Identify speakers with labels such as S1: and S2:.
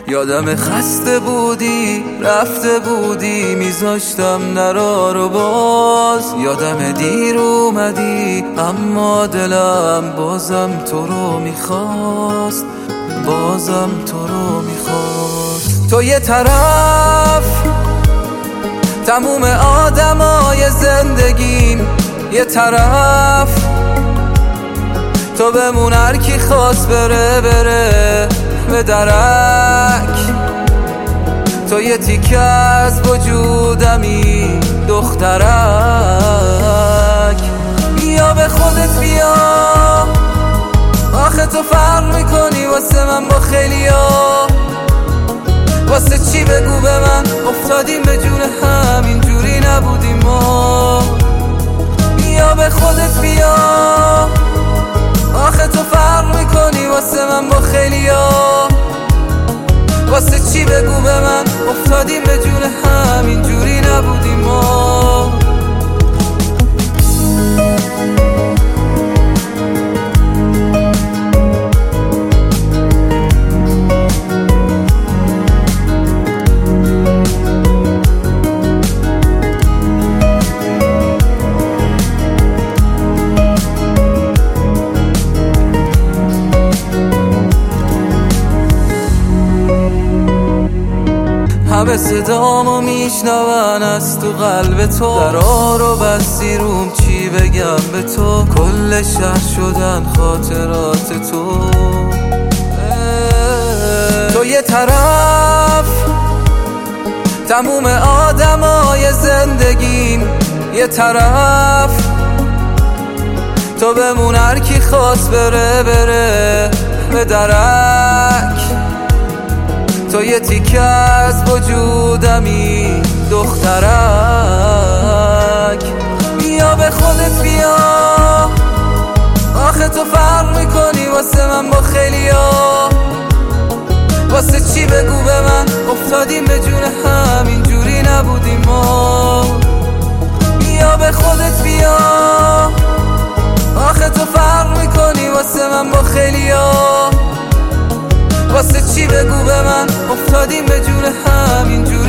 S1: یادم خسته بودی رفته بودی میذاشتم نرا رو باز. یادم دیر اومدی اما دلم بازم تو رو میخواست، بازم تو رو میخواست. تو یه طرف تموم آدمای زندگیم، یه طرف تو بمون هر کی خواست بره بره به درک. تو یه تیکه از وجودمی دخترک. بیا به خودت بیا، آخه تو فرق میکنی واسه من با خیلیا. واسه چی بگو به من افتادیم به جون هم، اینجوری نبودیم ما. بیا به خودت بیا، آخه تو فرق میکنی واسه من با خیلیا. واسه چی بگو به من افتادیم به جون هم، اینجوری نبودیم ما. همه صدامو میشنون از تو قلب تو. درا رو بستی روم چی بگم به تو. کل شهر شدن خاطرات تو. تو یه طرف تموم آدمای زندگیم، یه طرف تو بمون هر کی خواست بره بره به درک. تو یه تیکه از وجودمی دخترک. بیا به خودت بیا، آخه تو فرق میکنی واسه من با خیلیا. واسه چی بگو به من افتادیم به جون هم، اینجوری نبودیم ما. بیا به خودت بیا، آخه تو فرق میکنی واسه من با خیلیا. واسه چی بگو به من افتادیم به جون هم، اینجوری